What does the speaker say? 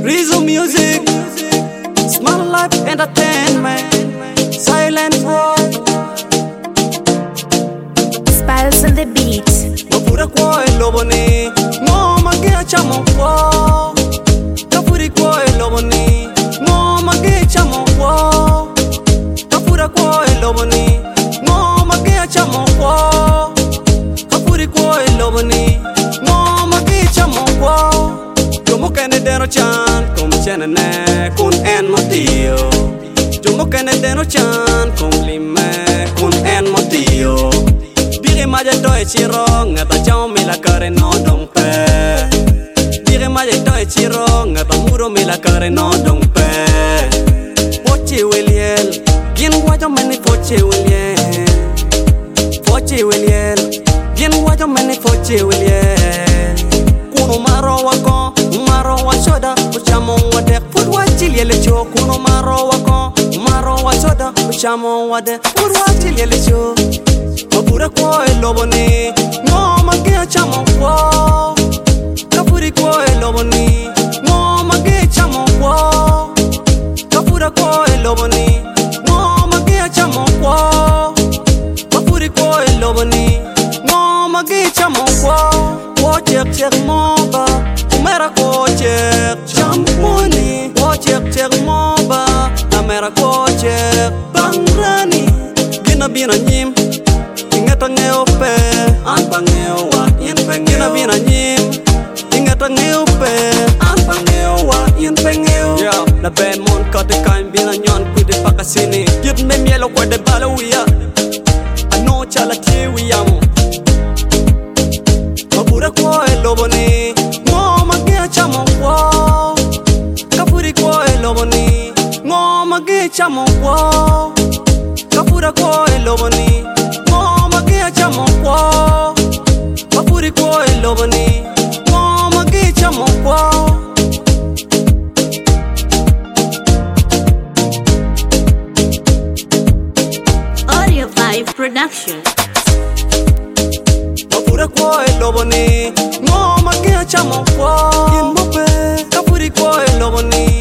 Rizzo Music, Smart Life Entertainment, Silent World, Spells on the beat. Mapura kwa eloboni, no magia chamo kwa. Kapuri kwa eloboni, no magia chamo kwa. Kapura kwa eloboni, no magia chamo kwa. Kapuri kwa eloboni, no magia chamo kwa. Como kene deno chan, como chene ne, kun en motiyo. Como kene deno chan, como lime, kun en motiyo. Dire maja to e chiro, ngata chao me la care no dong pe. Dire maja to e chiro, ngata muro me la care no dong pe. Poche weliel, bien guayo mene poche weliel. Poche weliel, bien guayo mene poche weliel. Kuno maro wako, maro wa soda, uchamo wade. Put wa chiliele cho, kuno maro wako, maro wa soda, uchamo wade. Put wa chiliele cho. Mapura kwa eloboni, no magia chamo kwa. Kapuri kwa eloboni, no magia chamo kwa. Kapura kwa eloboni, no magia chamo kwa. Kapuri kwa eloboni, no magia chamo kwa. Kwa chek moba, umera kwa chek champoni. Kwa chek moba, amera kwa chek bangrani. Bina nyim. Ingata ngeo pe, anta ngeo wa, yen pe ngeo. Bina nyim. Ingata ngeo pe, anta ngeo wa, yen pe ngeo. Yo, na ben mon kote kain bina nyon kude pakasini. Give me mielo kwa de bala uya. Ano chala kiwi yamu. Mapura kwa eloboni, ngo magia chamo kwa. Kapuri kwa eloboni, ngo magia chamo kwa. Kapura kwa eloboni, ngo magia chamo kwa. Kapuri kwa eloboni, ngo magia chamo kwa. Audio Vibe Production. Mapura kwa eloboni, ngo magia chamo kwa. Kapuri kwa eloboni.